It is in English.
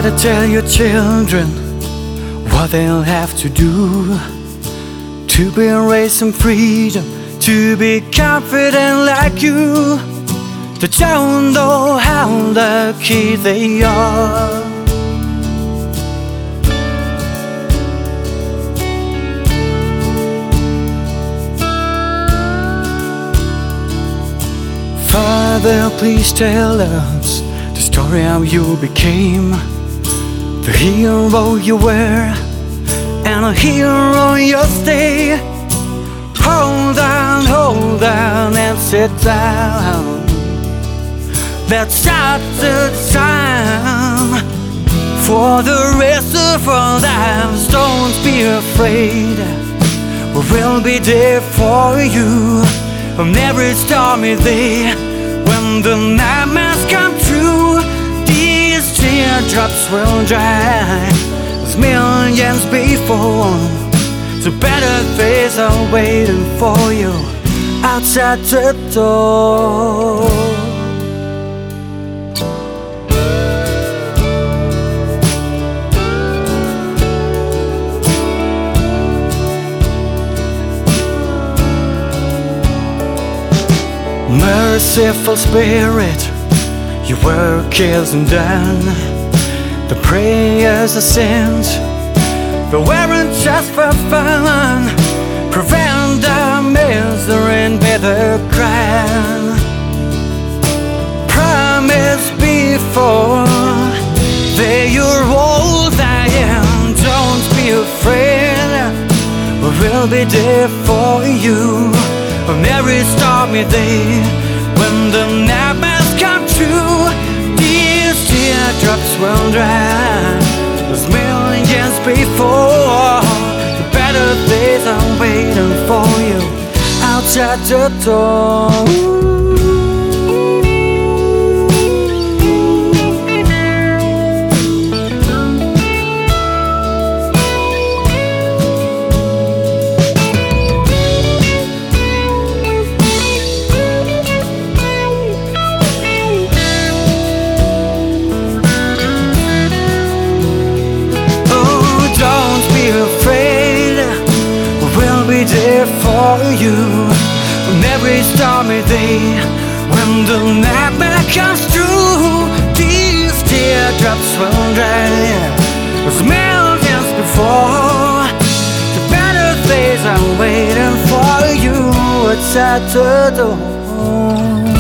to tell your children what they'll have to do to be raised in freedom, to be confident like you. They don't know how lucky they are. Father, please tell us the story how you became the hero you were and a hero you'll stay. Hold on and sit down. Let's start the time for the rest of our lives. Don't be afraid, we'll be there for you on every stormy day. When the nightmares come true, these teardrops will dry as millions before. So better days are waiting for you outside the door. Merciful Spirit, your work isn't done. The prayers are sent, they weren't just for fun. Prevent the misery and bitter crime. Promise before that you're all I am. Don't be afraid, we'll be there for you on every stormy day. When the nightmares come true, these teardrops will dry as millions before. The better days are waiting for you outside the door. There for you on every stormy day. When the nightmare comes true, these teardrops will dry as millions before. The better days are waiting for you outside the door.